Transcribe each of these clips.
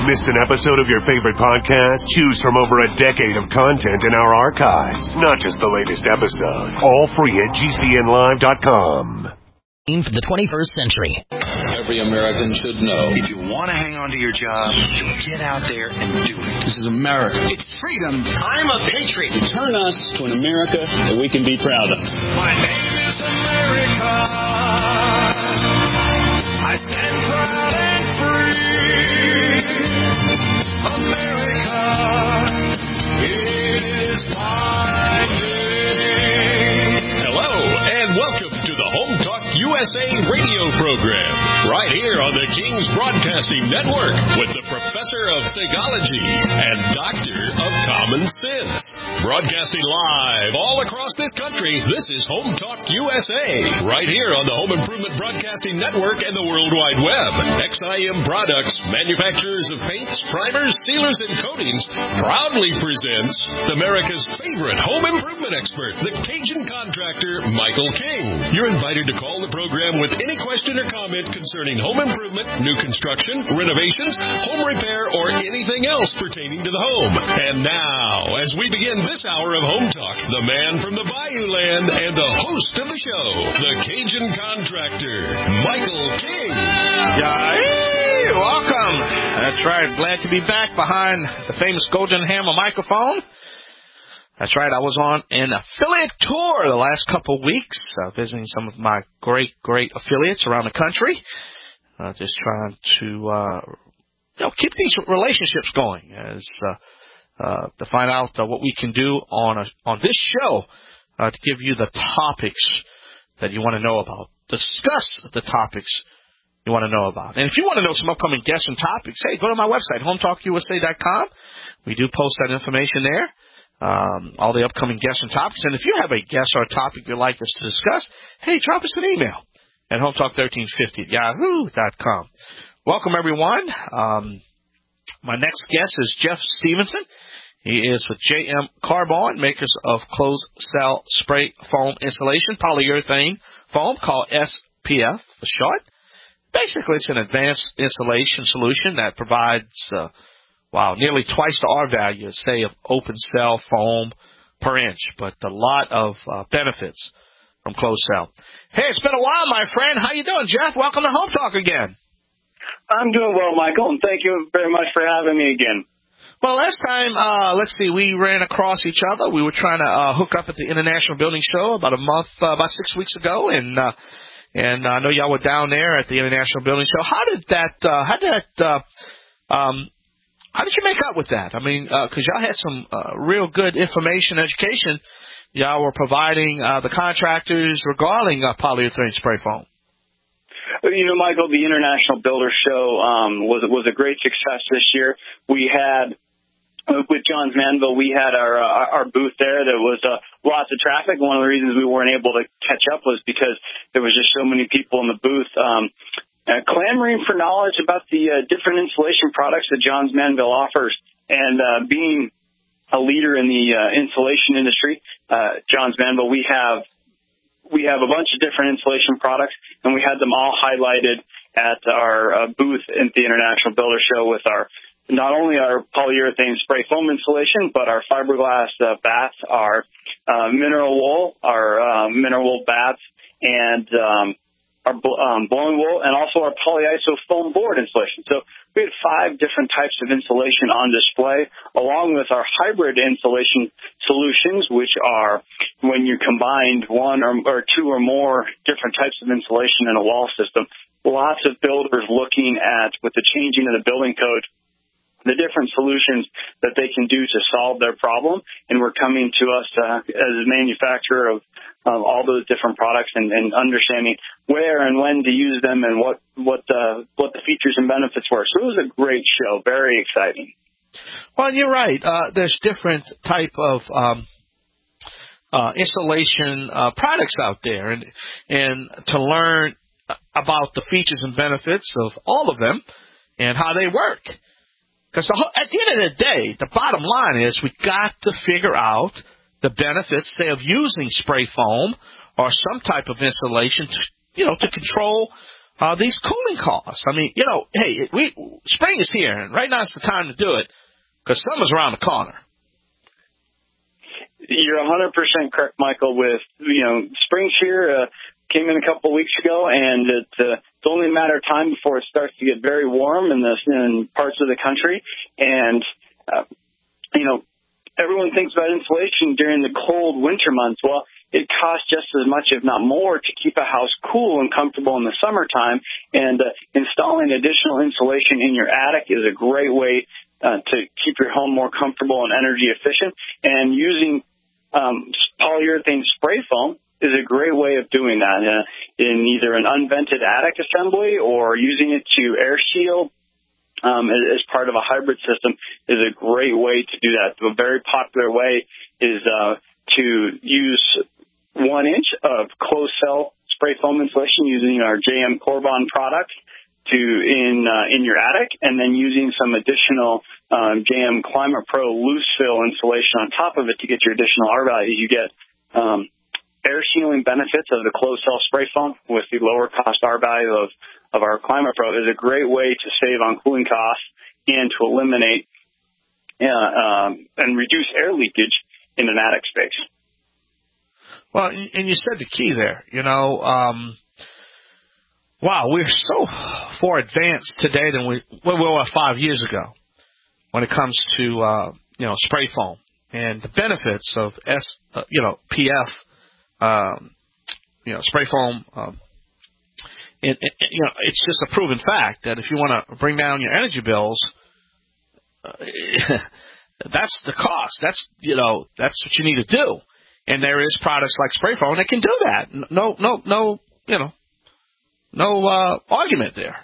Missed an episode of your favorite podcast? Choose from over a decade of content in our archives. Not just the latest episode. All free at GCNlive.com. For the 21st century. Every American should know. If you want to hang on to your job, you get out there and do it. This is America. It's freedom. I'm a patriot. Turn us to an America that we can be proud of. My name is America. I stand proud and free. America is my name. Hello, and welcome to the Home Talk USA radio program, right here on the King's Broadcasting Network with the Professor of Theology and Doctor of Common Sense. Broadcasting live all across this country, this is Home Talk USA, right here on the Home Improvement Broadcasting Network and the World Wide Web. XIM Products, manufacturers of paints, primers, sealers, and coatings, proudly presents America's favorite home improvement expert, the Cajun contractor, Michael King. You're invited to call the program with any question or comment concerning home improvement, new construction, renovations, home repair, or anything else pertaining to the home. And now, as we begin this hour of Home Talk, the man from the Bayou Land and the host of the show, the Cajun contractor, Michael King. Hey, welcome. That's right. Glad to be back behind the famous Golden Hammer microphone. That's right. I was on an affiliate tour the last couple of weeks, visiting some of my great affiliates around the country. Just trying to keep these relationships going, as to find out what we can do on this show to give you the topics that you want to know about, discuss the topics you want to know about. And if you want to know some upcoming guests and topics, hey, go to my website, hometalkusa.com. We do post that information there. All the upcoming guests and topics. And if you have a guest or a topic you'd like us to discuss, hey, drop us an email at hometalk1350@yahoo.com. Welcome, everyone. My next guest is Jeff Stevenson. He is with JM Carbon, makers of closed cell spray foam insulation, polyurethane foam called SPF for short. Basically, it's an advanced insulation solution that provides nearly twice the R value, say, of open cell foam per inch, but a lot of benefits from closed cell. Hey, it's been a while, my friend. How you doing, Jeff? Welcome to Home Talk again. I'm doing well, Michael, and thank you very much for having me again. Well, last time, we ran across each other. We were trying to hook up at the International Building Show about 6 weeks ago, and I know y'all were down there at the International Building Show. How did you make up with that? I mean, because y'all had some real good information, education y'all were providing the contractors regarding polyurethane spray foam. You know, Michael, the International Builder Show was a great success this year. We had, with Johns Manville, we had our booth there. There was lots of traffic. One of the reasons we weren't able to catch up was because there was just so many people in the booth clamoring for knowledge about the different insulation products that Johns Manville offers. And being a leader in the insulation industry, Johns Manville, we have a bunch of different insulation products, and we had them all highlighted at our booth at the International Builder Show with not only our polyurethane spray foam insulation, but our fiberglass bats, our mineral wool bats, and our blowing wool, and also our polyiso foam board insulation. So we had 5 different types of insulation on display, along with our hybrid insulation solutions, which are when you combined 1 or 2 or more different types of insulation in a wall system. Lots of builders looking at, with the changing of the building code, the different solutions that they can do to solve their problem, and we're coming to us as a manufacturer of all those different products and understanding where and when to use them and what the features and benefits were. So it was a great show, very exciting. Well, you're right. There's different type of insulation products out there, and to learn about the features and benefits of all of them and how they work. Because at the end of the day, the bottom line is we got to figure out the benefits, say, of using spray foam or some type of insulation, to control these cooling costs. I mean, hey, spring is here, and right now is the time to do it because summer's around the corner. You're 100% correct, Michael. With spring's here, came in a couple of weeks ago, and it's only a matter of time before it starts to get very warm in parts of the country. And everyone thinks about insulation during the cold winter months. Well, it costs just as much, if not more, to keep a house cool and comfortable in the summertime. And installing additional insulation in your attic is a great way to keep your home more comfortable and energy efficient. And using polyurethane spray foam is a great way of doing that in either an unvented attic assembly or using it to air shield as part of a hybrid system is a great way to do that. A very popular way is to use 1 inch of closed cell spray foam insulation using our JM Corbon product in your attic, and then using some additional JM Climate Pro loose fill insulation on top of it to get your additional R values. You get air sealing benefits of the closed cell spray foam with the lower cost R value of our Climate Pro. Is a great way to save on cooling costs and to eliminate and reduce air leakage in an attic space. Well, and you said the key there, wow, we're so far advanced today than we were 5 years ago when it comes to, spray foam and the benefits of PF, spray foam. It's just a proven fact that if you want to bring down your energy bills, that's the cost. That's what you need to do. And there is products like spray foam that can do that. No argument there,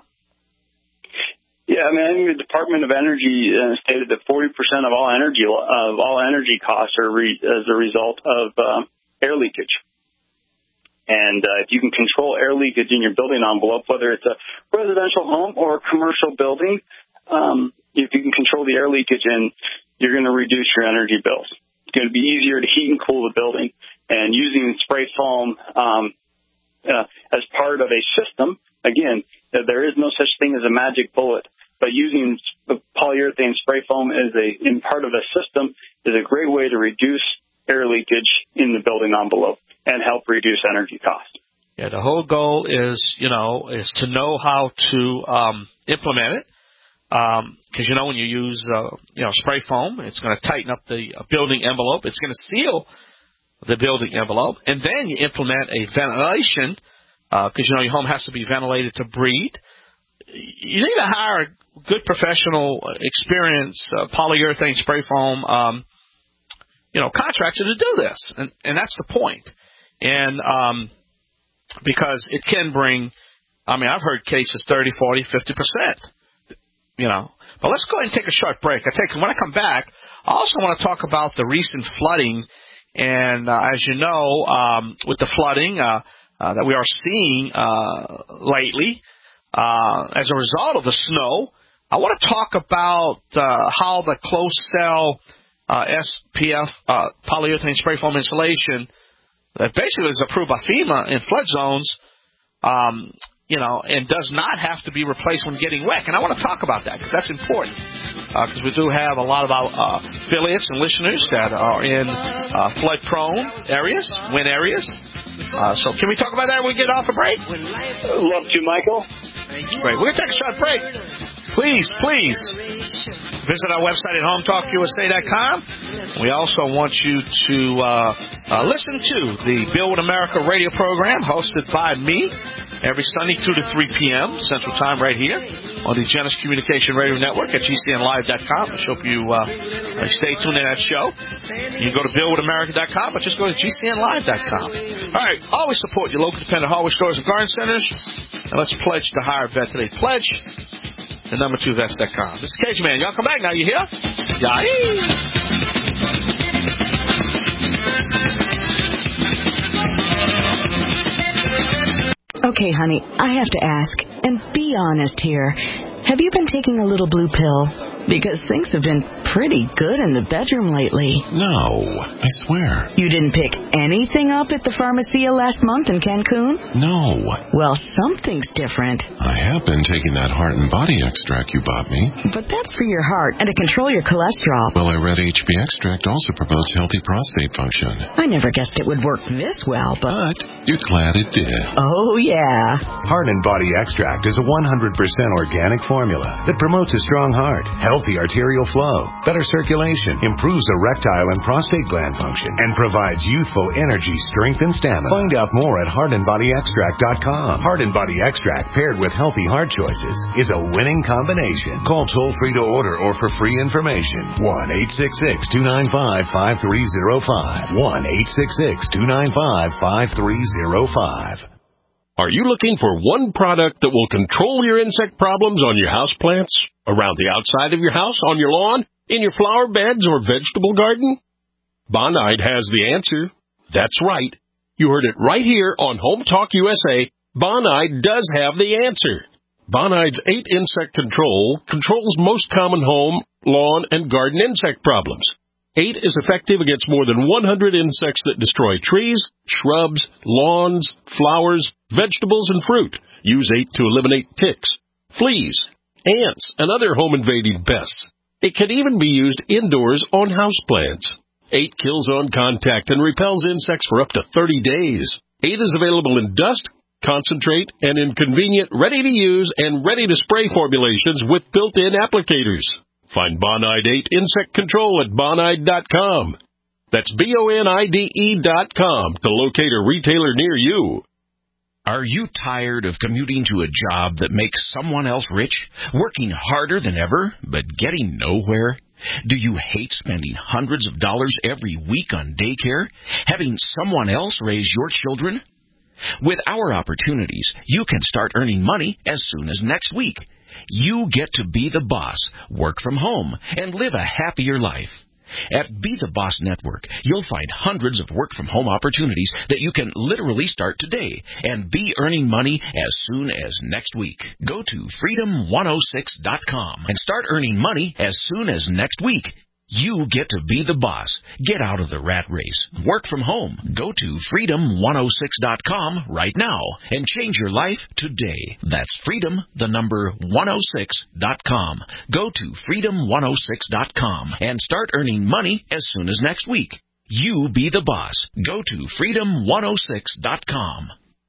Yeah, I think the Department of Energy stated that 40% of all energy costs are as a result of air leakage. And if you can control air leakage in your building envelope, whether it's a residential home or a commercial building, if you can control the air leakage, you're going to reduce your energy bills. It's going to be easier to heat and cool the building. And using spray foam as part of a system, again, there is no such thing as a magic bullet, but using polyurethane spray foam in part of a system is a great way to reduce air leakage in the building envelope and help reduce energy costs. Yeah, the whole goal is to know how to implement it. Because when you use spray foam, it's going to tighten up the building envelope. It's going to seal the building envelope, and then you implement a ventilation because your home has to be ventilated to breathe. You need to hire a good professional, experienced polyurethane spray foam contractor to do this, and that's the point. And because it can bring, I've heard cases 30, 40, 50%. But let's go ahead and take a short break. When I come back, I also want to talk about the recent flooding. And as you know, with the flooding that we are seeing lately as a result of the snow, I want to talk about how the closed cell SPF polyurethane spray foam insulation that basically is approved by FEMA in flood zones and does not have to be replaced when getting wet. And I want to talk about that because that's important because we do have a lot of our affiliates and listeners that are in flood-prone areas, wind areas. So can we talk about that when we get off a break? Love to, Michael. Great. We're going to take a short break. Please visit our website at HomeTalkUSA.com. We also want you to listen to the Build with America radio program hosted by me every Sunday 2 to 3 p.m. Central Time right here on the Genesis Communication Radio Network at GCNlive.com. I hope you stay tuned to that show. You can go to BuildWithAmerica.com, but just go to GCNlive.com. All right, always support your local dependent hardware stores and garden centers. And let's pledge to hire a vet today. Pledge the number 2vets.com. This is Cage Man. Y'all come back now. You hear? Okay, honey, I have to ask, and be honest here. Have you been taking a little blue pill? Because things have been pretty good in the bedroom lately. No, I swear. You didn't pick anything up at the Pharmacia last month in Cancun? No. Well, something's different. I have been taking that heart and body extract you bought me. But that's for your heart and to control your cholesterol. Well, I read HB extract also promotes healthy prostate function. I never guessed it would work this well, but you're glad it did. Oh, yeah. Heart and Body Extract is a 100% organic formula that promotes a strong heart, healthy arterial flow, better circulation, improves erectile and prostate gland function, and provides youthful energy, strength, and stamina. Find out more at heartandbodyextract.com. Heart and Body Extract paired with healthy heart choices is a winning combination. Call toll-free to order or for free information. 1-866-295-5305. 1-866-295-5305. Are you looking for one product that will control your insect problems on your houseplants, around the outside of your house, on your lawn, in your flower beds or vegetable garden? Bonide has the answer. That's right. You heard it right here on Home Talk USA. Bonide does have the answer. Bonide's 8 Insect Control controls most common home, lawn, and garden insect problems. 8 is effective against more than 100 insects that destroy trees, shrubs, lawns, flowers, vegetables, and fruit. Use 8 to eliminate ticks, fleas, ants, and other home-invading pests. It can even be used indoors on houseplants. 8 kills on contact and repels insects for up to 30 days. 8 is available in dust, concentrate, and in convenient, ready-to-use and ready-to-spray formulations with built-in applicators. Find Bonide 8 Insect Control at Bonide.com. That's BONIDE.com to locate a retailer near you. Are you tired of commuting to a job that makes someone else rich, working harder than ever, but getting nowhere? Do you hate spending hundreds of dollars every week on daycare, having someone else raise your children? With our opportunities, you can start earning money as soon as next week. You get to be the boss, work from home, and live a happier life. At Be the Boss Network, you'll find hundreds of work-from-home opportunities that you can literally start today and be earning money as soon as next week. Go to freedom106.com and start earning money as soon as next week. You get to be the boss. Get out of the rat race. Work from home. Go to freedom106.com right now and change your life today. That's freedom106.com. Go to freedom106.com and start earning money as soon as next week. You be the boss. Go to freedom106.com.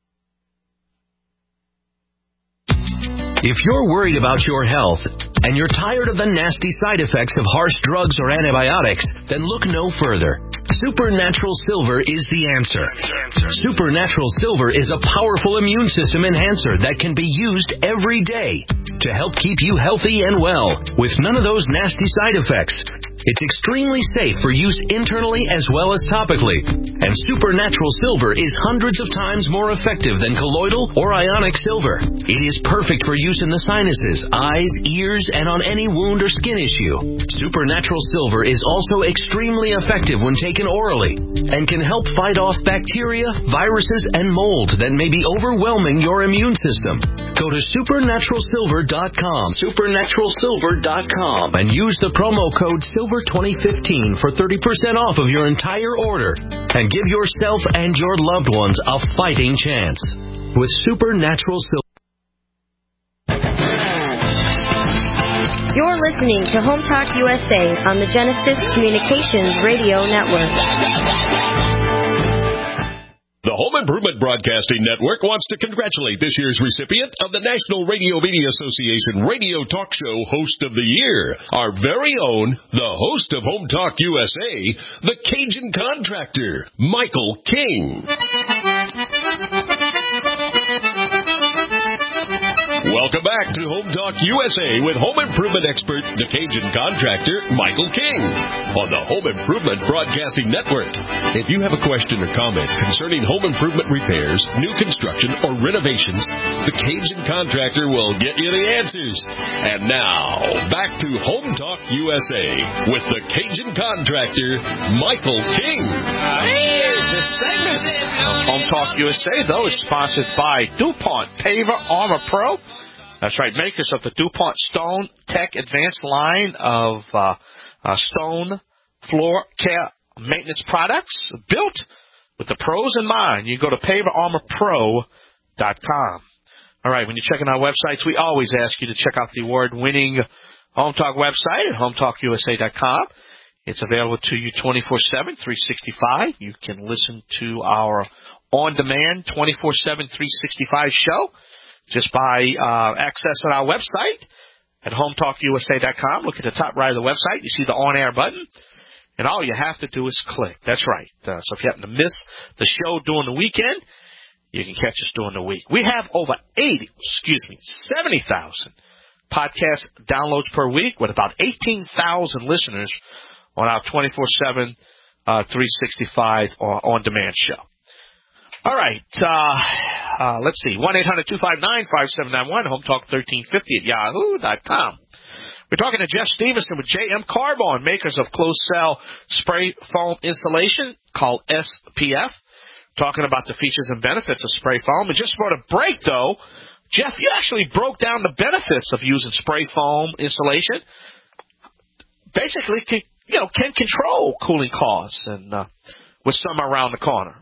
If you're worried about your health and you're tired of the nasty side effects of harsh drugs or antibiotics, then look no further. Supernatural Silver is the answer. Supernatural Silver is a powerful immune system enhancer that can be used every day to help keep you healthy and well with none of those nasty side effects. It's extremely safe for use internally as well as topically. And Supernatural Silver is hundreds of times more effective than colloidal or ionic silver. It is perfect for use in the sinuses, eyes, ears, and on any wound or skin issue. Supernatural Silver is also extremely effective when taken orally and can help fight off bacteria, viruses, and mold that may be overwhelming your immune system. Go to supernaturalsilver.com, supernaturalsilver.com, and use the promo code SILVER2015 for 30% off of your entire order. And give yourself and your loved ones a fighting chance with Supernatural Silver. You're listening to Home Talk USA on the Genesis Communications Radio Network. The Home Improvement Broadcasting Network wants to congratulate this year's recipient of the National Radio Media Association Radio Talk Show Host of the Year, our very own, the host of Home Talk USA, the Cajun Contractor, Michael King. Welcome back to Home Talk USA with home improvement expert, the Cajun Contractor, Michael King, on the Home Improvement Broadcasting Network. If you have a question or comment concerning home improvement repairs, new construction, or renovations, the Cajun Contractor will get you the answers. And now, back to Home Talk USA with the Cajun Contractor, Michael King. This segment of Home Talk USA, though, is sponsored by DuPont Paver Armor Pro. That's right, makers of the DuPont Stone Tech Advanced line of Stone floor care maintenance products built with the pros in mind. You go to PaverArmorPro.com. All right, when you're checking our websites, we always ask you to check out the award-winning Home Talk website at HomeTalkUSA.com. It's available to you 24/7, 365. You can listen to our on-demand 24/7, 365 show just by accessing our website at HomeTalkUSA.com. Look at the top right of the website. You see the on-air button, and all you have to do is click. That's right. So if you happen to miss the show during the weekend, you can catch us during the week. We have over 70,000 podcast downloads per week with about 18,000 listeners on our 24/7, 365 on-demand show. All right. Let's see. 1-800-259-5791, HomeTalk1350 at yahoo.com. We're talking to Jeff Stevenson with JM Carbon, makers of closed-cell spray foam insulation called SPF. Talking about the features and benefits of spray foam. And just for a break, though, Jeff, you actually broke down the benefits of using spray foam insulation. Basically, can control cooling costs and with summer around the corner.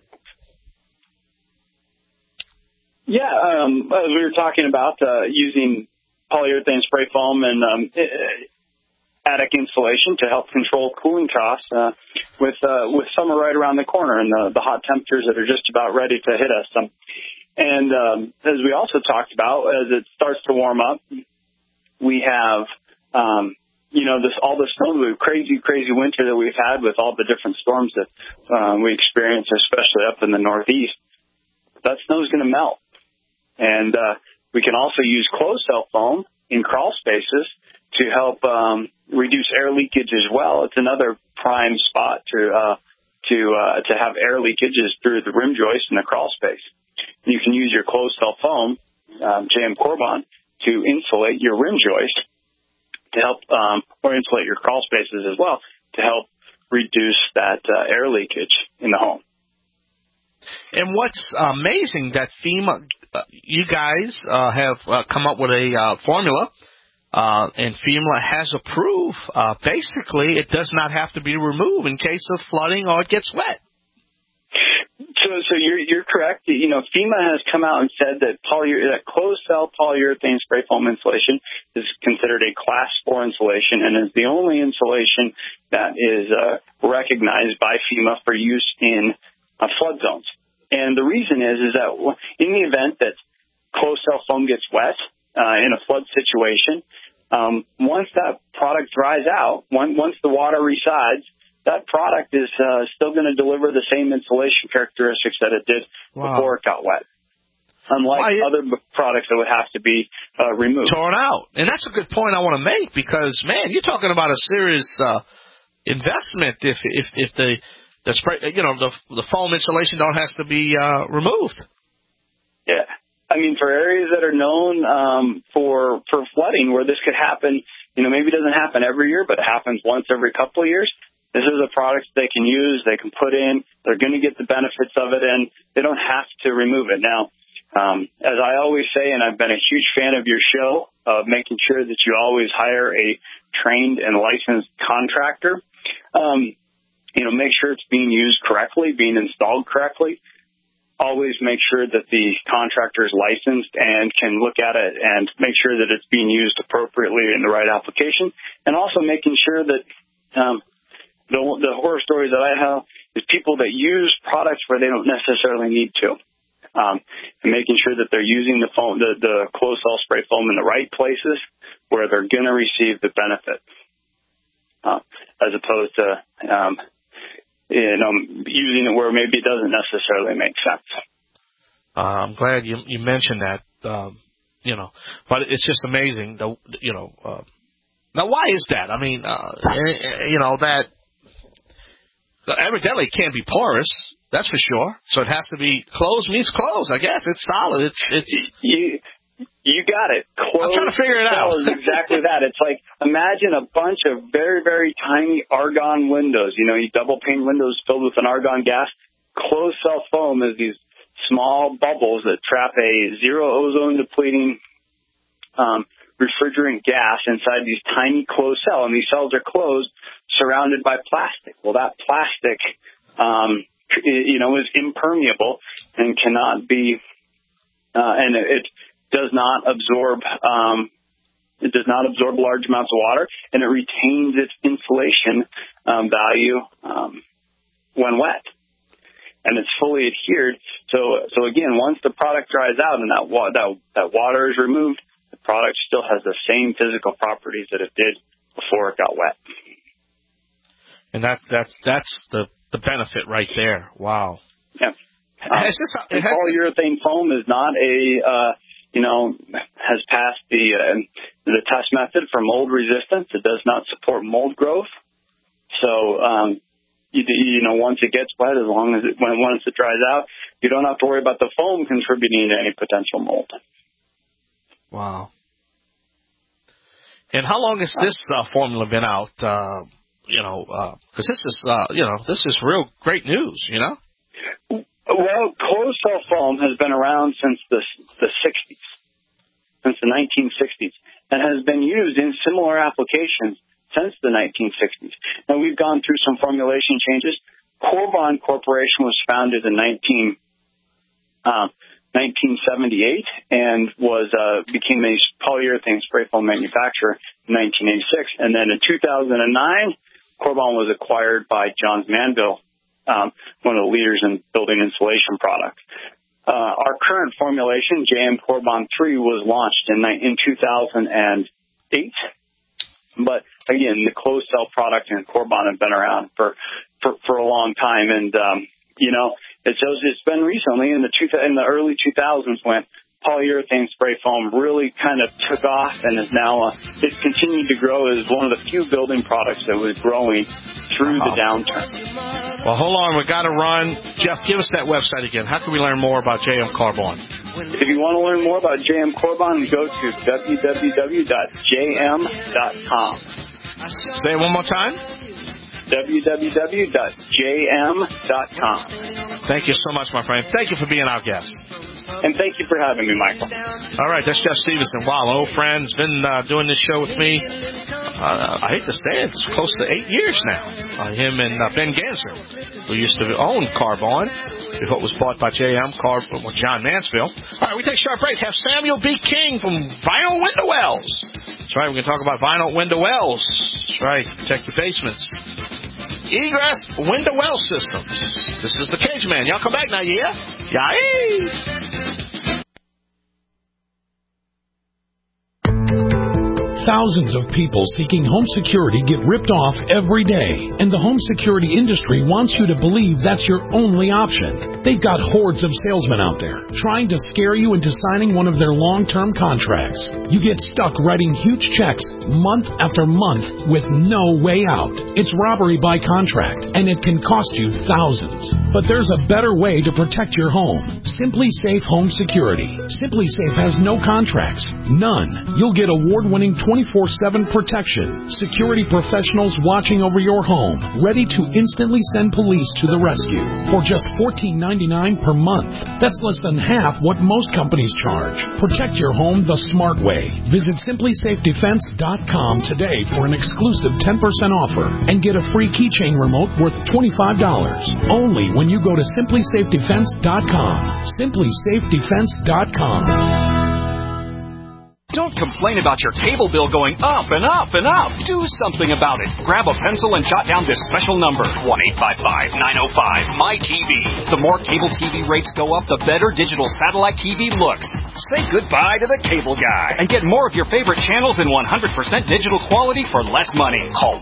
Yeah, as we were talking about using polyurethane spray foam and attic insulation to help control cooling costs with summer right around the corner and the hot temperatures that are just about ready to hit us. And as we also talked about, as it starts to warm up, we have all the snow, the crazy winter that we've had with all the different storms that we experience, especially up in the Northeast. That snow is going to melt. And we can also use closed-cell foam in crawl spaces to help reduce air leakage as well. It's another prime spot to have air leakages through the rim joist in the crawl space. You can use your closed-cell foam, JM Carbon, to insulate your rim joist to help, or insulate your crawl spaces as well to help reduce that air leakage in the home. And what's amazing that FEMA, you guys have come up with a formula, and FEMA has approved. Basically, it does not have to be removed in case of flooding or it gets wet. So you're correct. FEMA has come out and said that closed-cell polyurethane spray foam insulation is considered a Class 4 insulation and is the only insulation that is recognized by FEMA for use in flood zones. And the reason is that in the event that closed-cell foam gets wet in a flood situation, once that product dries out, once the water resides, that product is still going to deliver the same insulation characteristics that it did before it got wet, unlike other products that would have to be removed. Torn out. And that's a good point I want to make because, man, you're talking about a serious investment if the spray, the foam insulation don't has to be removed. Yeah. I mean, for areas that are known for flooding where this could happen, maybe it doesn't happen every year, but it happens once every couple of years. This is a product they can use, they can put in, they're going to get the benefits of it, and they don't have to remove it. Now, as I always say, and I've been a huge fan of your show, of making sure that you always hire a trained and licensed contractor. Make sure it's being used correctly, being installed correctly. Always make sure that the contractor is licensed and can look at it and make sure that it's being used appropriately in the right application. And also making sure that the horror stories that I have is people that use products where they don't necessarily need to. And making sure that they're using the foam, the closed-cell spray foam in the right places where they're going to receive the benefit, as opposed to using it where maybe it doesn't necessarily make sense. I'm glad you mentioned that. But it's just amazing. Now, why is that? I mean, that evidently it can't be porous. That's for sure. So it has to be closed means closed. I guess it's solid. It's You got it. I'm trying to figure it out. Is exactly that. It's like, imagine a bunch of very, very tiny argon windows. You double pane windows filled with an argon gas. Closed cell foam is these small bubbles that trap a zero ozone depleting refrigerant gas inside these tiny closed cells, and these cells are closed, surrounded by plastic. Well, that plastic, is impermeable and cannot be, and it does not absorb. It does not absorb large amounts of water, and it retains its insulation value when wet. And it's fully adhered. So again, once the product dries out and that water is removed, the product still has the same physical properties that it did before it got wet. And that's the benefit right there. Wow. Yeah. Polyurethane foam is not has passed the test method for mold resistance. It does not support mold growth. So, once it gets wet, as long as once it dries out, you don't have to worry about the foam contributing to any potential mold. Wow. And how long has this formula been out? Because this is real great news, Well, closed cell foam has been around since the 60s, since the 1960s, and has been used in similar applications since the 1960s. Now, we've gone through some formulation changes. Corbon Corporation was founded in 1978 and became a polyurethane spray foam manufacturer in 1986. And then in 2009, Corbon was acquired by Johns Manville, one of the leaders in building insulation products. Our current formulation, JM Corbon 3, was launched in 2008. But again, the closed cell product and Corbon have been around for a long time, and it's been recently in the early 2000s when polyurethane spray foam really kind of took off and is now it's continued to grow as one of the few building products that was growing through the downturn. Well, hold on, we got to run. Jeff, give us that website again. How can we learn more about JM Corbon? If you want to learn more about JM Corbon, go to www.jm.com. Say it one more time. www.jm.com. Thank you so much, my friend. Thank you for being our guest. And thank you for having me, Michael. All right, that's Jeff Stevenson. Wow, old friend's been doing this show with me. I hate to say it, it's close to 8 years now. Him and Ben Ganser, who used to own Corbon, before it was bought by JM Corbon with John Mansfield. All right, we take a short break. Have Samuel B. King from Vinyl Window Wells. That's right, we're going to talk about Vinyl Window Wells. That's right, protect your basements. Egress Window Well Systems. This is the Cage Man. Y'all come back now, yeah? Thousands of people seeking home security get ripped off every day, and the home security industry wants you to believe that's your only option. They've got hordes of salesmen out there trying to scare you into signing one of their long-term contracts. You get stuck writing huge checks month after month with no way out. It's robbery by contract, and it can cost you thousands. But there's a better way to protect your home. Simply Safe Home Security. Simply Safe has no contracts. None. You'll get award-winning 24/7 protection. Security professionals watching over your home, ready to instantly send police to the rescue for just $14.99 per month. That's less than half what most companies charge. Protect your home the smart way. Visit simplysafedefense.com today for an exclusive 10% offer and get a free keychain remote worth $25. Only when you go to simplysafedefense.com. simplysafedefense.com. Don't complain about your cable bill going up and up and up. Do something about it. Grab a pencil and jot down this special number, 1-855-905-MY-TV. The more cable TV rates go up, the better digital satellite TV looks. Say goodbye to the cable guy and get more of your favorite channels in 100% digital quality for less money. Call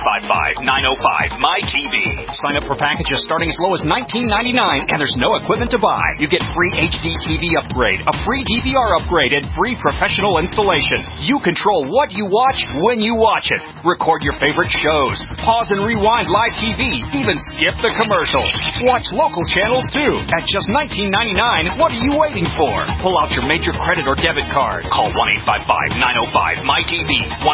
1-855-905-MY-TV. Sign up for packages starting as low as $19.99, and there's no equipment to buy. You get free HD TV upgrade, a free DVR upgrade, and free professional installation. You control what you watch when you watch it. Record your favorite shows. Pause and rewind live TV. Even skip the commercials. Watch local channels too. At just $19.99, what are you waiting for? Pull out your major credit or debit card. Call 1-855-905-MY-TV.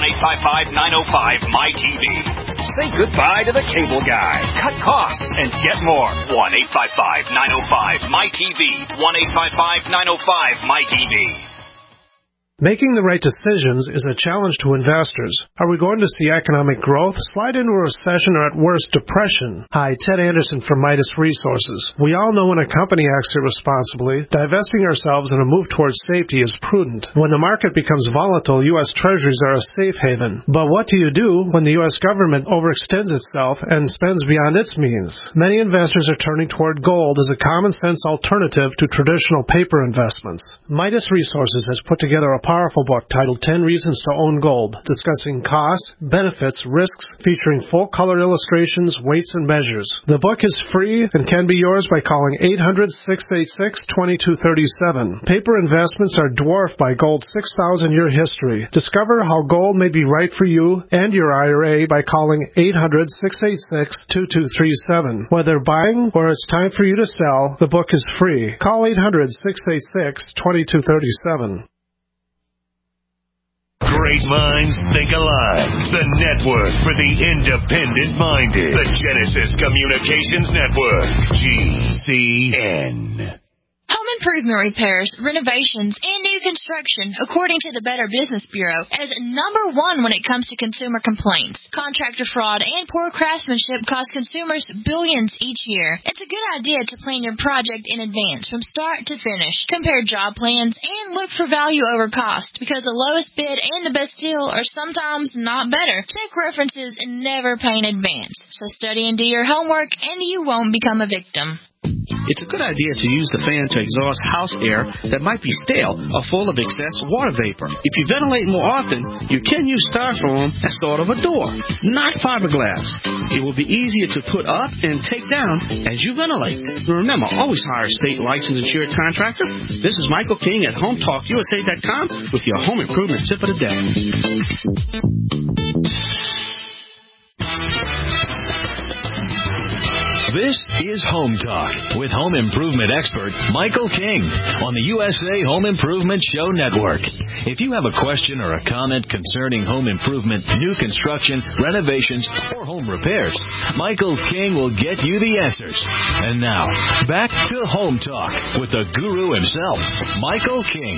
1-855-905-MY-TV. Say goodbye to the cable guy. Cut costs and get more. 1-855-905-MY-TV. 1-855-905-MY-TV. Making the right decisions is a challenge to investors. Are we going to see economic growth, slide into a recession, or at worst, depression? Hi, Ted Anderson from Midas Resources. We all know when a company acts irresponsibly, divesting ourselves in a move towards safety is prudent. When the market becomes volatile, U.S. Treasuries are a safe haven. But what do you do when the U.S. government overextends itself and spends beyond its means? Many investors are turning toward gold as a common-sense alternative to traditional paper investments. Midas Resources has put together a powerful book titled 10 Reasons to Own Gold, discussing costs, benefits, risks, featuring full-color illustrations, weights, and measures. The book is free and can be yours by calling 800-686-2237. Paper investments are dwarfed by gold's 6,000-year history. Discover how gold may be right for you and your IRA by calling 800-686-2237. Whether buying or it's time for you to sell, the book is free. Call 800-686-2237. Great minds think alike. The network for the independent-minded. The Genesis Communications Network. GCN. Home improvement repairs, renovations, and new construction, according to the Better Business Bureau, is number one when it comes to consumer complaints. Contractor fraud and poor craftsmanship cost consumers billions each year. It's a good idea to plan your project in advance from start to finish. Compare job plans and look for value over cost, because the lowest bid and the best deal are sometimes not better. Check references and never pay in advance. So study and do your homework, and you won't become a victim. It's a good idea to use the fan to exhaust house air that might be stale or full of excess water vapor. If you ventilate more often, you can use styrofoam as sort of a door, not fiberglass. It will be easier to put up and take down as you ventilate. Remember, always hire a state licensed insured contractor. This is Michael King at HomeTalkUSA.com with your home improvement tip of the day. This is Home Talk with home improvement expert Michael King on the USA Home Improvement Show Network. If you have a question or a comment concerning home improvement, new construction, renovations, or home repairs, Michael King will get you the answers. And now, back to Home Talk with the guru himself, Michael King.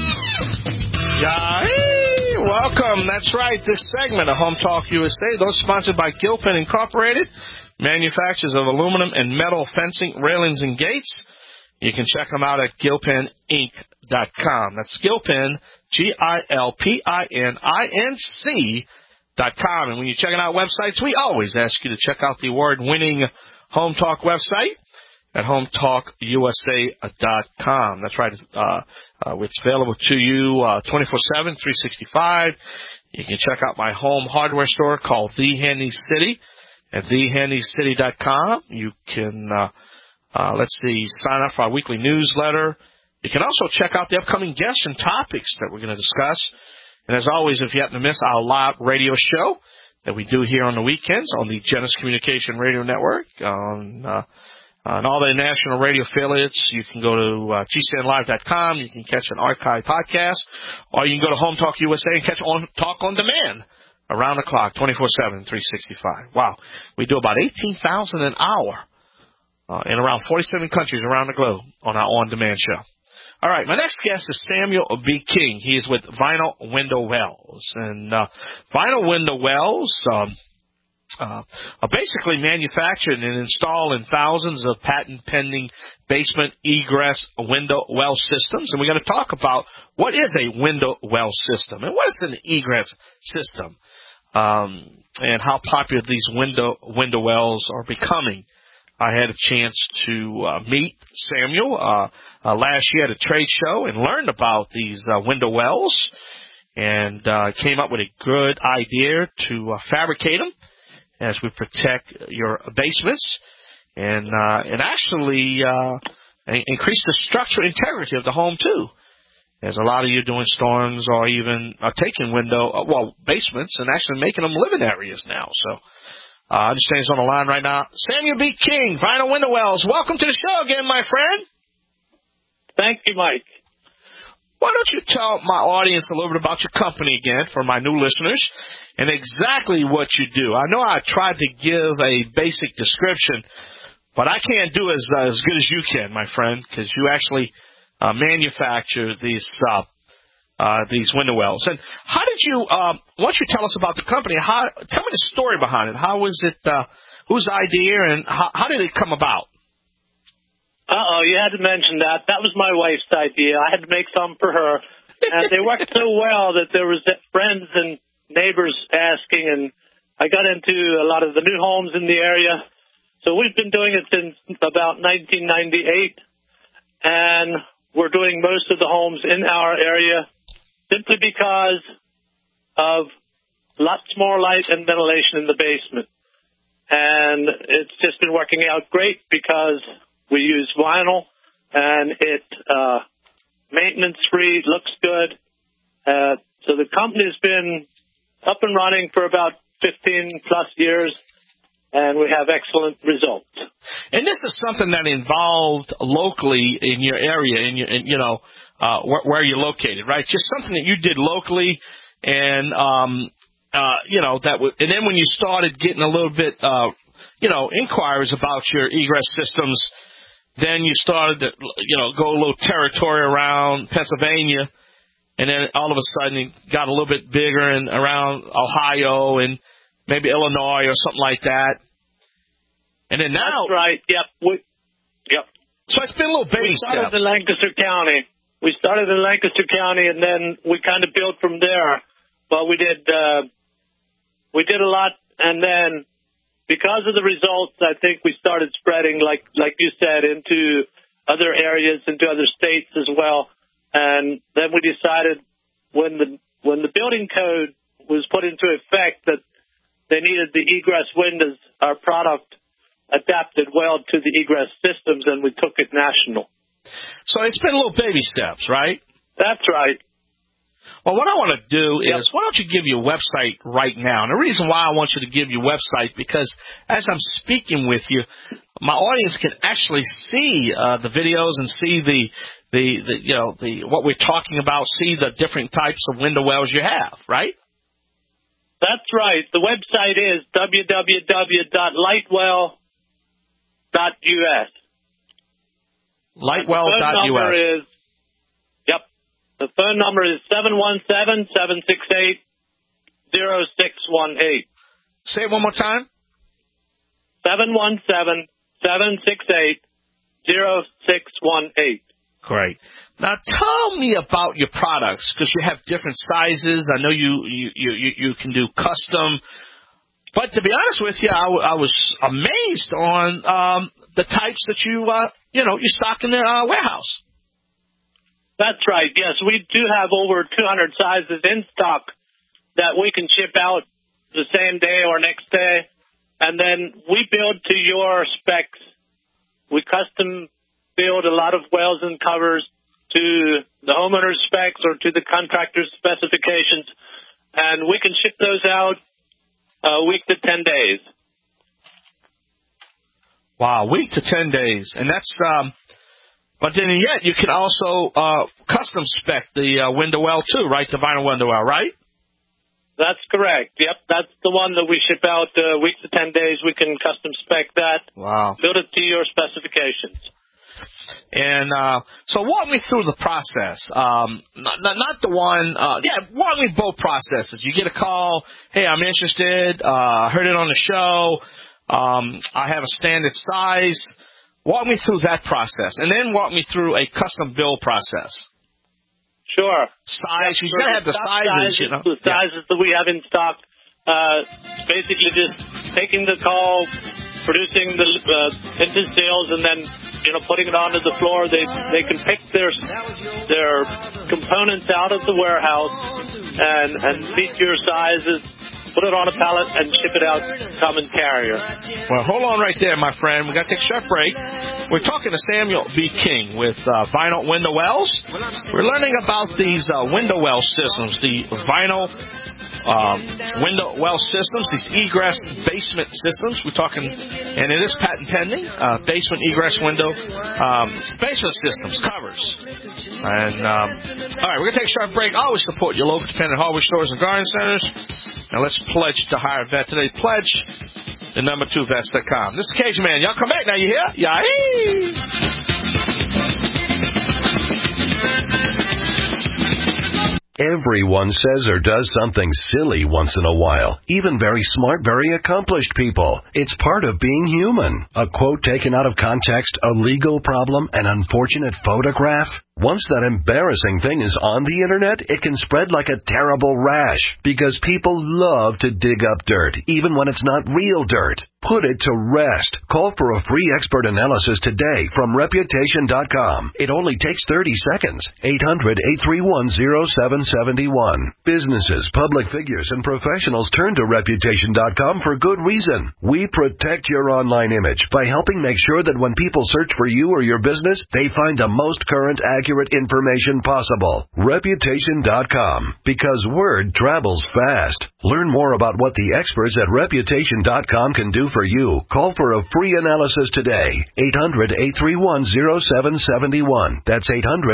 Hey, welcome. That's right. This segment of Home Talk USA, those sponsored by Gilpin Incorporated, manufacturers of aluminum and metal fencing, railings, and gates. You can check them out at GilpinInc.com. That's Gilpin, GilpinInc.com. And when you're checking out websites, we always ask you to check out the award-winning Home Talk website at HomeTalkUSA.com. That's right. It's available to you 24/7, 365. You can check out my home hardware store called The Handy City at thehandycity.com. You can, sign up for our weekly newsletter. You can also check out the upcoming guests and topics that we're going to discuss. And as always, if you happen to miss our live radio show that we do here on the weekends on the Genesis Communication Radio Network, on all the national radio affiliates, you can go to GCNlive.com. You can catch an archive podcast, or you can go to Home Talk USA and catch Talk on Demand. Around the clock, 24/7, 365. Wow. We do about 18,000 an hour in around 47 countries around the globe on our on-demand show. All right, my next guest is Samuel B. King. He is with Vinyl Window Wells. And Vinyl Window Wells are basically manufactured and installed in thousands of patent-pending basement egress window well systems. And we're going to talk about what is a window well system and what is an egress system. And how popular these window wells are becoming. I had a chance to meet Samuel last year at a trade show and learned about these window wells, and came up with a good idea to fabricate them as we protect your basements and actually increase the structural integrity of the home too. As a lot of you doing storms or even taking basements and actually making them living areas now. So I understand he's on the line right now. Samuel B. King, Vinyl Window Wells. Welcome to the show again, my friend. Thank you, Mike. Why don't you tell my audience a little bit about your company again for my new listeners and exactly what you do. I know I tried to give a basic description, but I can't do as good as you can, my friend, because you actually manufacture these these window wells. And how did you? Why don't you tell us about the company? Tell me the story behind it. How was it? Whose idea, and how did it come about? You had to mention that. That was my wife's idea. I had to make some for her. And they worked so well that there was friends and neighbors asking, and I got into a lot of the new homes in the area. So we've been doing it since about 1998, and we're doing most of the homes in our area simply because of lots more light and ventilation in the basement. And it's just been working out great because we use vinyl, and it maintenance-free, looks good. So the company's been up and running for about 15-plus years, and we have excellent results. And this is something that involved locally in your area, where you're located, right? Just something that you did locally, and and then when you started getting a little bit, inquiries about your egress systems, then you started to, go a little territory around Pennsylvania, and then all of a sudden it got a little bit bigger and around Ohio and maybe Illinois or something like that. And then now... That's right, yep. Yep. So it's been a little baby steps. We started in Lancaster County, and then we kind of built from there. But we did a lot, and then because of the results, I think we started spreading, like you said, into other areas, into other states as well. And then we decided when the building code was put into effect that they needed the egress windows, our product adapted well to the egress systems, and we took it national. So it's been little baby steps, right? That's right. Well, what I want to do is, why don't you give your website right now? And the reason why I want you to give your website, because as I'm speaking with you, my audience can actually see the videos and see the what we're talking about, see the different types of window wells you have, right? That's right. The website is www.lightwell.us. Lightwell.us. The phone number is 717-768-0618. Say it one more time. 717-768-0618. Great. Now tell me about your products, because you have different sizes. I know you can do custom. But to be honest with you, I was amazed on the types that you stock in the warehouse. That's right. Yes, we do have over 200 sizes in stock that we can ship out the same day or next day. And then we build to your specs. We custom build a lot of wells and covers to the homeowner's specs or to the contractor's specifications. And we can ship those out a week to 10 days. Wow, week to 10 days. And that's... But then yet you can also custom spec the window well too, right? The vinyl window well, right? That's correct. Yep, that's the one that we ship out week to 10 days. We can custom spec that. Wow. Build it to your specifications. And so walk me through the process. Not the one. Walk me both processes. You get a call. Hey, I'm interested. Heard it on the show. I have a standard size. Walk me through that process, and then walk me through a custom build process. Sure. Size, you got to have the sizes, The sizes that we have in stock, basically just taking the call, producing the into sales, and then putting it onto the floor. They can pick their components out of the warehouse and meet your sizes. Put it on a pallet and ship it out common carrier. Well, hold on right there, my friend. We got to take a short break. We're talking to Samuel B. King with Vinyl Window Wells. We're learning about these window well systems, the vinyl window well systems, these egress basement systems. We're talking, and it is patent pending, basement egress window, basement systems, covers. And, all right, we're going to take a short break. Always support your local independent hardware stores and garden centers. Now let's pledge to hire a vet today. Pledge the number2vets.com. This is Cajun Man. Y'all come back now. You hear? Yay! Everyone says or does something silly once in a while. Even very smart, very accomplished people. It's part of being human. A quote taken out of context, a legal problem, an unfortunate photograph. Once that embarrassing thing is on the internet, it can spread like a terrible rash because people love to dig up dirt, even when it's not real dirt. Put it to rest. Call for a free expert analysis today from Reputation.com. It only takes 30 seconds. 800-831-0771. Businesses, public figures, and professionals turn to Reputation.com for good reason. We protect your online image by helping make sure that when people search for you or your business, they find the most current, accurate information possible. Reputation.com, because word travels fast. Learn more about what the experts at Reputation.com can do for you. Call for a free analysis today. 800-831-0771. That's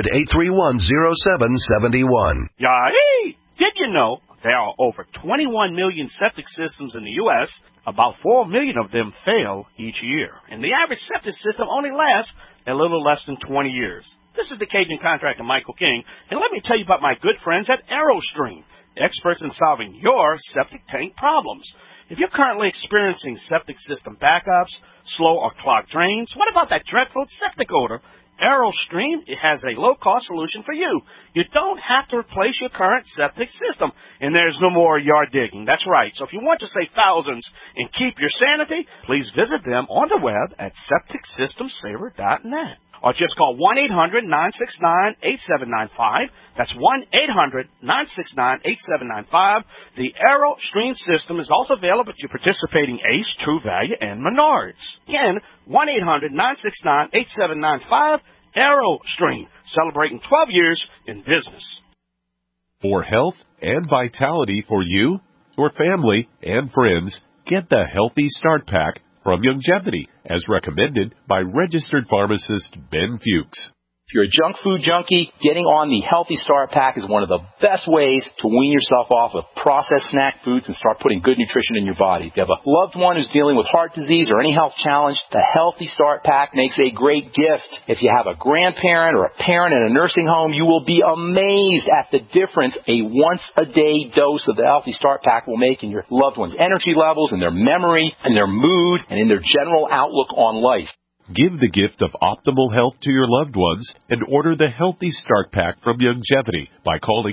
800-831-0771. Hey, did you know there are over 21 million septic systems in the U.S.? About 4 million of them fail each year. And the average septic system only lasts a little less than 20 years. This is the Cajun contractor, Michael King, and let me tell you about my good friends at AeroStream, experts in solving your septic tank problems. If you're currently experiencing septic system backups, slow or clogged drains, what about that dreadful septic odor? AeroStream has a low-cost solution for you. You don't have to replace your current septic system, and there's no more yard digging. That's right. So if you want to save thousands and keep your sanity, please visit them on the web at septicsystemsaver.net. Or just call 1-800-969-8795. That's 1-800-969-8795. The AeroStream system is also available at your participating Ace, True Value, and Menards. Again, 1-800-969-8795. AeroStream, celebrating 12 years in business. For health and vitality for you, your family, and friends, get the Healthy Start Pack from Youngevity, as recommended by registered pharmacist Ben Fuchs. If you're a junk food junkie, getting on the Healthy Start Pack is one of the best ways to wean yourself off of processed snack foods and start putting good nutrition in your body. If you have a loved one who's dealing with heart disease or any health challenge, the Healthy Start Pack makes a great gift. If you have a grandparent or a parent in a nursing home, you will be amazed at the difference a once-a-day dose of the Healthy Start Pack will make in your loved one's energy levels, in their memory, in their mood, and in their general outlook on life. Give the gift of optimal health to your loved ones and order the Healthy Start Pack from Youngevity by calling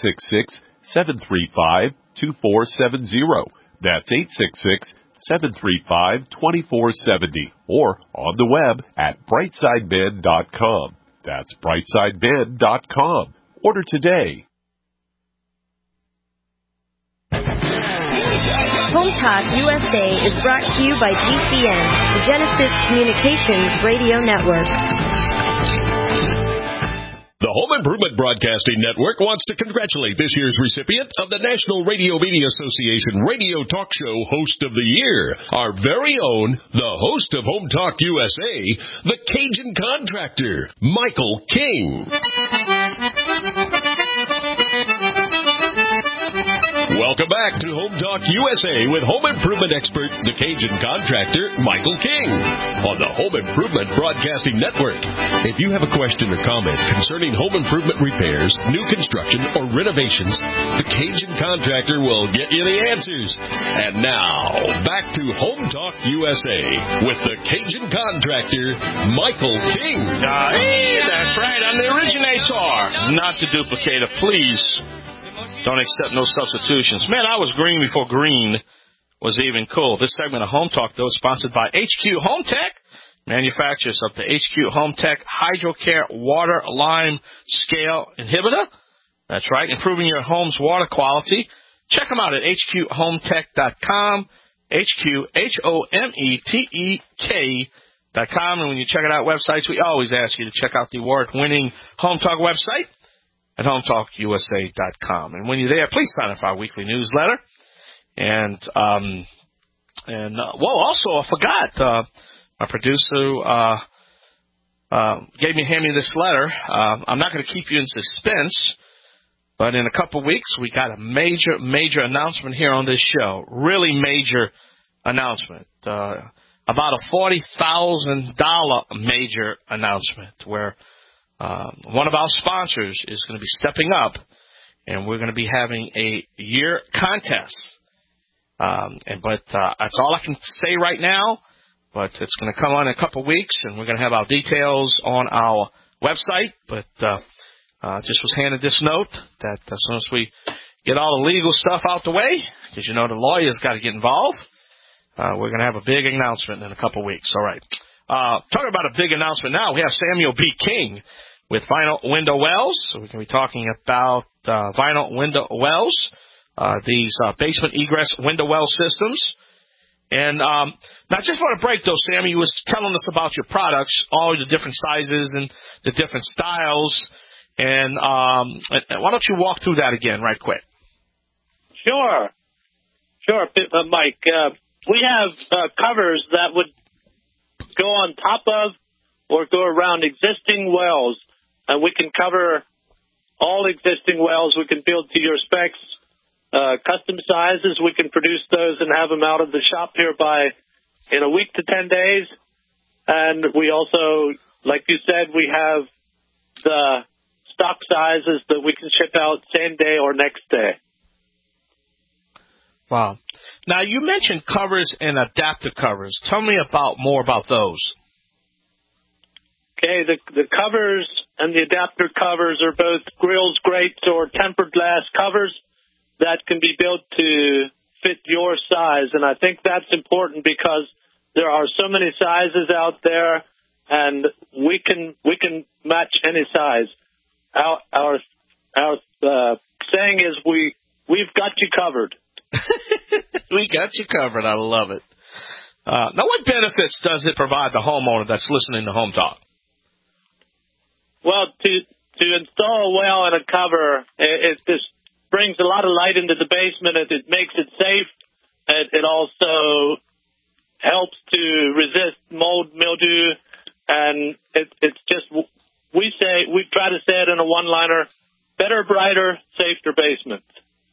866-735-2470. That's 866-735-2470. Or on the web at brightsideben.com. That's brightsideben.com. Order today. Home Talk USA is brought to you by GCN, the Genesis Communications Radio Network. The Home Improvement Broadcasting Network wants to congratulate this year's recipient of the National Radio Media Association Radio Talk Show Host of the Year, our very own, the host of Home Talk USA, the Cajun Contractor, Michael King. Welcome back to Home Talk USA with home improvement expert, the Cajun Contractor, Michael King, on the Home Improvement Broadcasting Network. If you have a question or comment concerning home improvement repairs, new construction, or renovations, the Cajun Contractor will get you the answers. And now, back to Home Talk USA with the Cajun Contractor, Michael King. Hey, that's right. I'm the originator, not the duplicator. Please don't accept no substitutions. Man, I was green before green was even cool. This segment of Home Talk, though, is sponsored by HQ Home Tech, manufacturers of the HQ Home Tech HydroCare Water Lime Scale Inhibitor. That's right, improving your home's water quality. Check them out at hqhometech.com, HQHOMETEK.com. And when you check out websites, we always ask you to check out the award-winning Home Talk website at HomeTalkUSA.com. And when you're there, please sign up for our weekly newsletter. And also, I forgot, my producer handed me this letter. I'm not going to keep you in suspense, but in a couple of weeks, we got a major announcement here on this show. Really major announcement. About a $40,000 major announcement where one of our sponsors is going to be stepping up and we're going to be having a year contest. But that's all I can say right now. But it's going to come on in a couple of weeks, and we're going to have our details on our website. But just was handed this note that as soon as we get all the legal stuff out the way, because you know the lawyers got to get involved, we're going to have a big announcement in a couple of weeks. All right. Talking about a big announcement now, we have Samuel B. King with Vinyl Window Wells. So we're going to be talking about Vinyl Window Wells, these basement egress window well systems. And now just for a break, though, Sammy, you was telling us about your products, all the different sizes and the different styles. And why don't you walk through that again right quick? Sure, Mike. We have covers that would go on top of or go around existing wells. And we can cover all existing wells. We can build to your specs. Custom sizes, we can produce those and have them out of the shop here in a week to 10 days. And we also, like you said, we have the stock sizes that we can ship out same day or next day. Wow. Now, you mentioned covers and adapter covers. Tell me more about those. Okay, the covers and the adapter covers are both grills, grates, or tempered glass covers that can be built to fit your size. And I think that's important because there are so many sizes out there, and we can match any size. Our saying is we've got you covered. We got you covered. I love it. Now, what benefits does it provide the homeowner that's listening to Home Talk? Well, to install a well and a cover, it just brings a lot of light into the basement. It makes it safe. It also helps to resist mold, mildew, and it's just we try to say it in a one-liner: better, brighter, safer basement.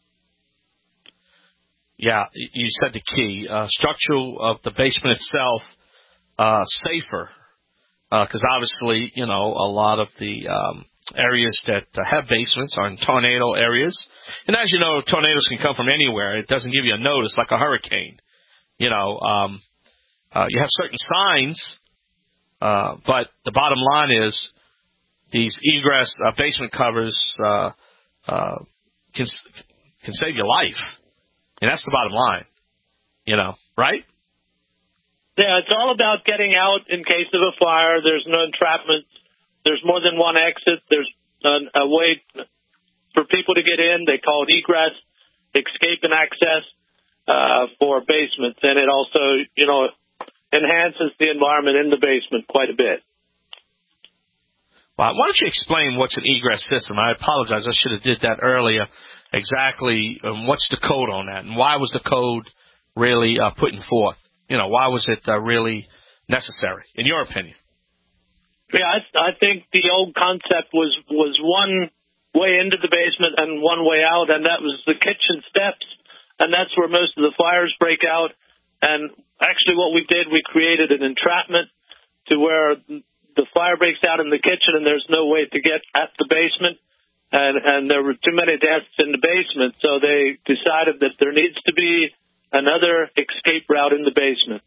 Yeah, you said the key. Structure of the basement itself, safer. Because obviously, a lot of the areas that have basements are in tornado areas. And as you know, tornadoes can come from anywhere. It doesn't give you a notice like a hurricane. You have certain signs, but the bottom line is these egress basement covers can save your life. And that's the bottom line, right? Yeah, it's all about getting out in case of a fire. There's no entrapment. There's more than one exit. There's a way for people to get in. They call it egress, escape and access for basements. And it also, enhances the environment in the basement quite a bit. Well, why don't you explain what's an egress system? I apologize. I should have did that earlier. Exactly. What's the code on that? And why was the code really putting forth? Why was it really necessary, in your opinion? Yeah, I think the old concept was one way into the basement and one way out, and that was the kitchen steps, and that's where most of the fires break out. And actually what we did, we created an entrapment to where the fire breaks out in the kitchen and there's no way to get at the basement, and there were too many deaths in the basement, so they decided that there needs to be another escape route in the basement.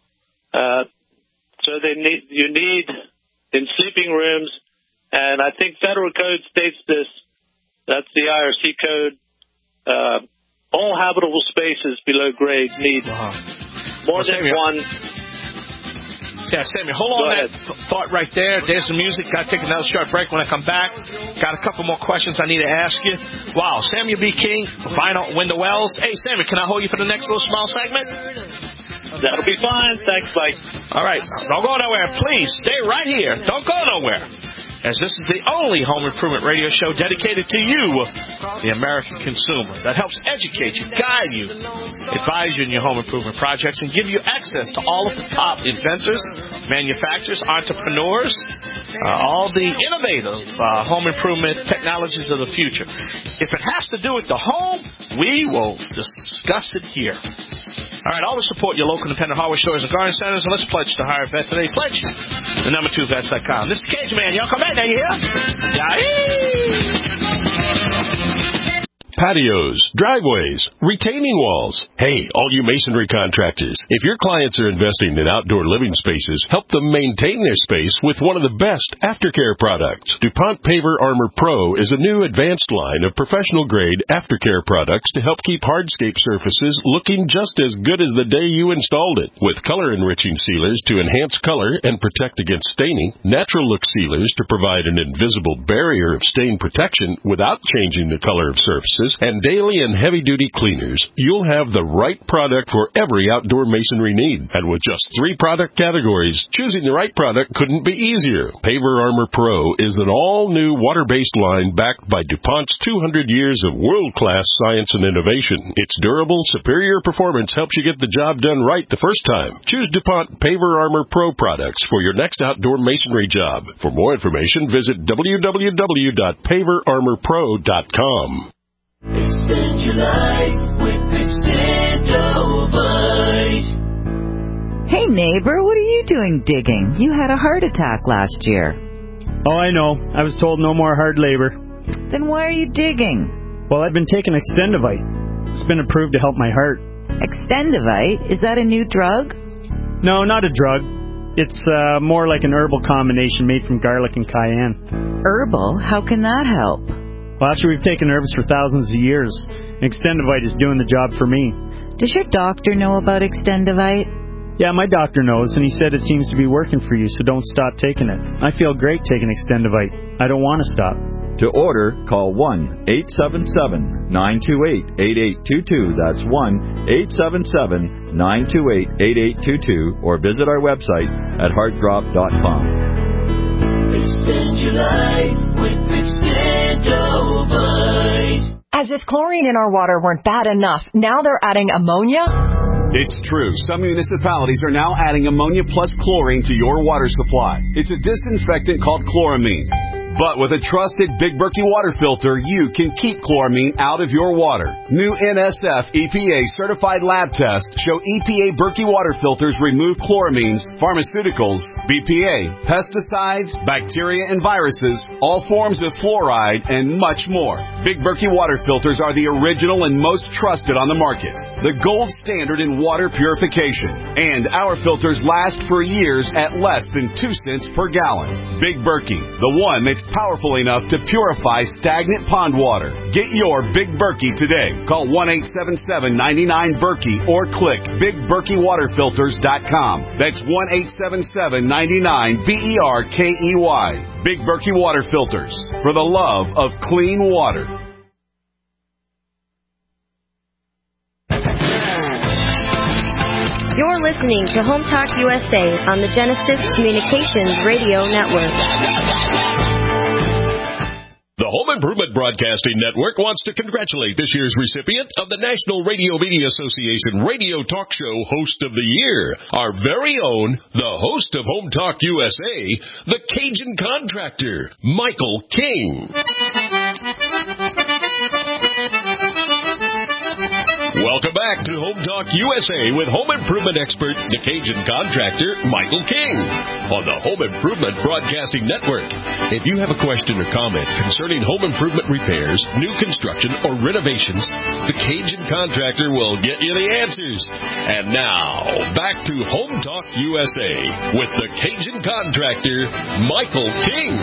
So you need in sleeping rooms, and I think federal code states this. That's the IRC code. All habitable spaces below grade need more than one. Yeah, Sammy, hold on that thought right there. There's the music. Got to take another short break. When I come back, got a couple more questions I need to ask you. Wow, Samuel B. King, Vinyl Window Wells. Hey, Sammy, can I hold you for the next little small segment? That'll be fine. Thanks, Mike. All right. Don't go nowhere. Please stay right here. Don't go nowhere, as this is the only home improvement radio show dedicated to you, the American consumer, that helps educate you, guide you, advise you in your home improvement projects, and give you access to all of the top inventors, manufacturers, entrepreneurs, all the innovative home improvement technologies of the future. If it has to do with the home, we will discuss it here. All right, always support your local independent hardware stores and garden centers, and let's pledge to hire a vet today. Pledge the number 2vets.com. This is the Cage Man. Y'all come back. that. Now you hear? Yeah. Patios, driveways, retaining walls. Hey, all you masonry contractors, if your clients are investing in outdoor living spaces, help them maintain their space with one of the best aftercare products. DuPont Paver Armor Pro is a new advanced line of professional-grade aftercare products to help keep hardscape surfaces looking just as good as the day you installed it. With color-enriching sealers to enhance color and protect against staining, natural look sealers to provide an invisible barrier of stain protection without changing the color of surfaces, and daily and heavy-duty cleaners, you'll have the right product for every outdoor masonry need. And with just 3 product categories, choosing the right product couldn't be easier. Paver Armor Pro is an all-new water-based line backed by DuPont's 200 years of world-class science and innovation. Its durable, superior performance helps you get the job done right the first time. Choose DuPont Paver Armor Pro products for your next outdoor masonry job. For more information, visit www.paverarmorpro.com. Extend your life with Extendovite. Hey neighbor, what are you doing digging? You had a heart attack last year. Oh, I know. I was told no more hard labor. Then why are you digging? Well, I've been taking Extendovite. It's been approved to help my heart. Extendovite? Is that a new drug? No, not a drug. It's more like an herbal combination made from garlic and cayenne. Herbal? How can that help? Well, actually, we've taken herbs for thousands of years. Extendovite is doing the job for me. Does your doctor know about Extendovite? Yeah, my doctor knows, and he said it seems to be working for you, so don't stop taking it. I feel great taking Extendovite. I don't want to stop. To order, call 1-877-928-8822. That's 1-877-928-8822, or visit our website at heartdrop.com. Extend your life with Extendovite. As if chlorine in our water weren't bad enough, now they're adding ammonia? It's true. Some municipalities are now adding ammonia plus chlorine to your water supply. It's a disinfectant called chloramine. But with a trusted Big Berkey water filter, you can keep chloramine out of your water. New NSF EPA certified lab tests show EPA Berkey water filters remove chloramines, pharmaceuticals, BPA, pesticides, bacteria and viruses, all forms of fluoride, and much more. Big Berkey water filters are the original and most trusted on the market. The gold standard in water purification. And our filters last for years at less than 2 cents per gallon. Big Berkey, the one that's powerful enough to purify stagnant pond water. Get your Big Berkey today. Call 1-877-99-BERKEY or click BigBerkeyWaterFilters.com. That's 1-877-99-BERKEY. Big Berkey Water Filters, for the love of clean water. You're listening to Home Talk USA on the Genesis Communications Radio Network. The Home Improvement Broadcasting Network wants to congratulate this year's recipient of the National Radio Media Association Radio Talk Show Host of the Year, our very own, the host of Home Talk USA, the Cajun Contractor, Michael King. Welcome back to Home Talk USA with home improvement expert, the Cajun Contractor, Michael King, on the Home Improvement Broadcasting Network. If you have a question or comment concerning home improvement repairs, new construction, or renovations, the Cajun Contractor will get you the answers. And now, back to Home Talk USA with the Cajun Contractor, Michael King.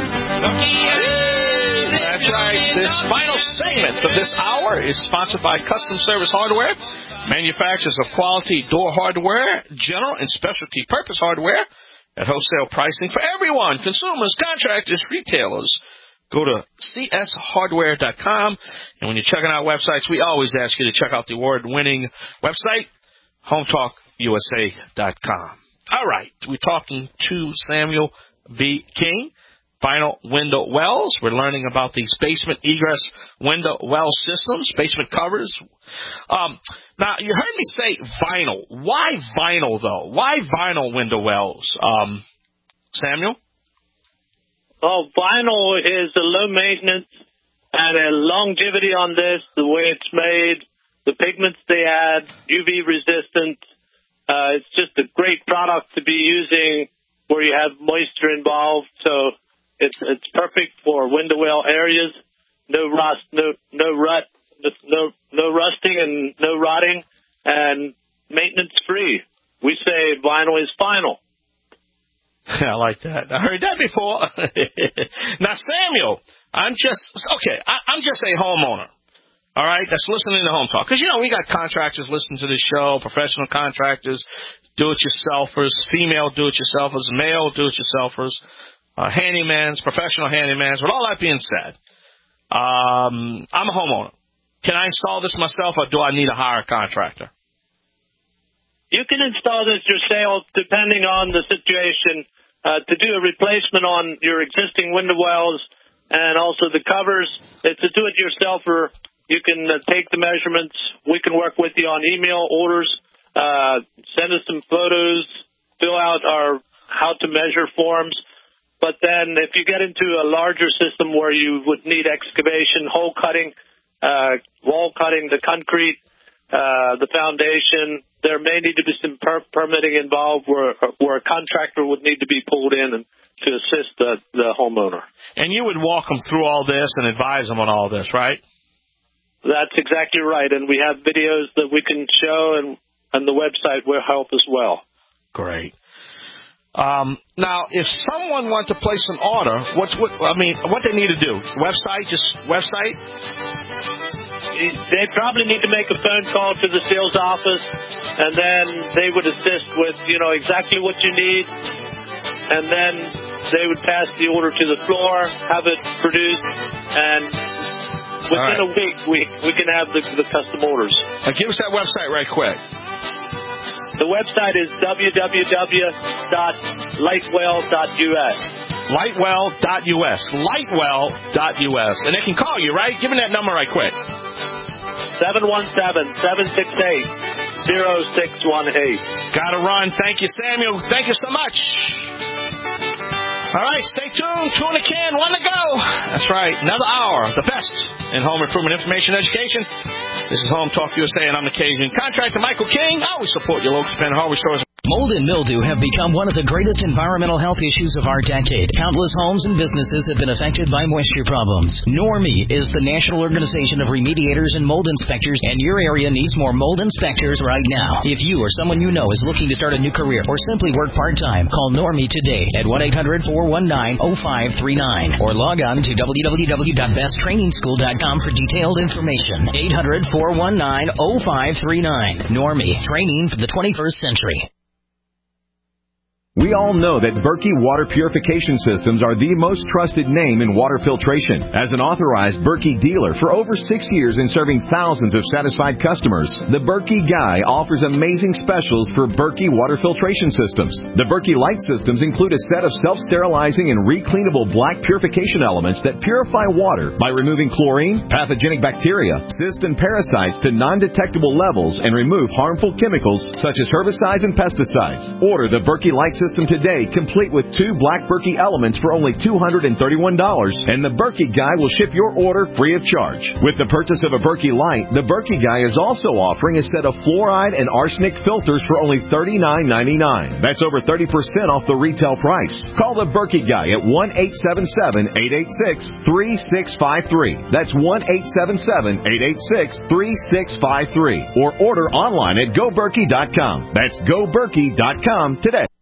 That's right. This final segment of this hour is sponsored by Custom Service Hardware, manufacturers of quality door hardware, general and specialty purpose hardware at wholesale pricing for everyone, consumers, contractors, retailers. Go to cshardware.com, and when you're checking out websites, we always ask you to check out the award-winning website, hometalkusa.com. All right, we're talking to Samuel B. King, Vinyl Window Wells. We're learning about these basement egress window well systems, basement covers. Now, you heard me say vinyl. Why vinyl, though? Why vinyl window wells? Samuel? Oh, vinyl is a low maintenance and a longevity on this, the way it's made, the pigments they add, UV resistant. It's just a great product to be using where you have moisture involved. So It's perfect for window well areas. No rust, no rusting, and no rotting, and maintenance free. We say vinyl is final. I like that. I heard that before. Now, Samuel, I'm just a homeowner. All right, that's listening to Home Talk. Because, we got contractors listening to this show, professional contractors, do-it-yourselfers, female do-it-yourselfers, male do-it-yourselfers, handymans, professional handymans. With all that being said, I'm a homeowner. Can I install this myself, or do I need to hire a contractor? You can install this yourself, depending on the situation. To do a replacement on your existing window wells and also the covers, it's a do-it-yourselfer. You can take the measurements. We can work with you on email orders. Send us some photos. Fill out our how-to-measure forms. But then if you get into a larger system where you would need excavation, hole cutting, wall cutting, the concrete, the foundation, there may need to be some permitting involved where a contractor would need to be pulled in and to assist the homeowner. And you would walk them through all this and advise them on all this, right? That's exactly right. And we have videos that we can show, and the website will help as well. Great. Now, if someone wants to place an order, what they need to do? Website? They probably need to make a phone call to the sales office, and then they would assist with, exactly what you need, and then they would pass the order to the floor, have it produced, and within a week we can have the custom orders. Now give us that website right quick. The website is www.lightwell.us. Lightwell.us. Lightwell.us. And they can call you, right? Give me that number right quick. 717-768-0618. Gotta run. Thank you, Samuel. Thank you so much. All right, stay tuned. 2 in the can, 1 to go. That's right. Another hour. The best in home improvement information and education. This is Home Talk USA, and I'm the Cajun contractor, Michael King. I always support your local independent hardware stores. Mold and mildew have become one of the greatest environmental health issues of our decade. Countless homes and businesses have been affected by moisture problems. Normie is the national organization of remediators and mold inspectors, and your area needs more mold inspectors right now. If you or someone you know is looking to start a new career or simply work part-time, call Normie today at 1-800-419-0539 or log on to www.besttrainingschool.com for detailed information. 800-419-0539. Normie, training for the 21st century. We all know that Berkey Water Purification Systems are the most trusted name in water filtration. As an authorized Berkey dealer for over 6 years and serving thousands of satisfied customers, the Berkey Guy offers amazing specials for Berkey water filtration systems. The Berkey Light systems include a set of self-sterilizing and recleanable black purification elements that purify water by removing chlorine, pathogenic bacteria, cysts, and parasites to non-detectable levels and remove harmful chemicals such as herbicides and pesticides. Order the Berkey Light system today, complete with 2 black Berkey elements for only $231, and the Berkey Guy will ship your order free of charge. With the purchase of a Berkey Light, the Berkey Guy is also offering a set of fluoride and arsenic filters for only $39.99. That's over 30% off the retail price. Call the Berkey Guy at 1-877-886-3653. That's 1-877-886-3653. Or order online at GoBerkey.com. That's GoBerkey.com today.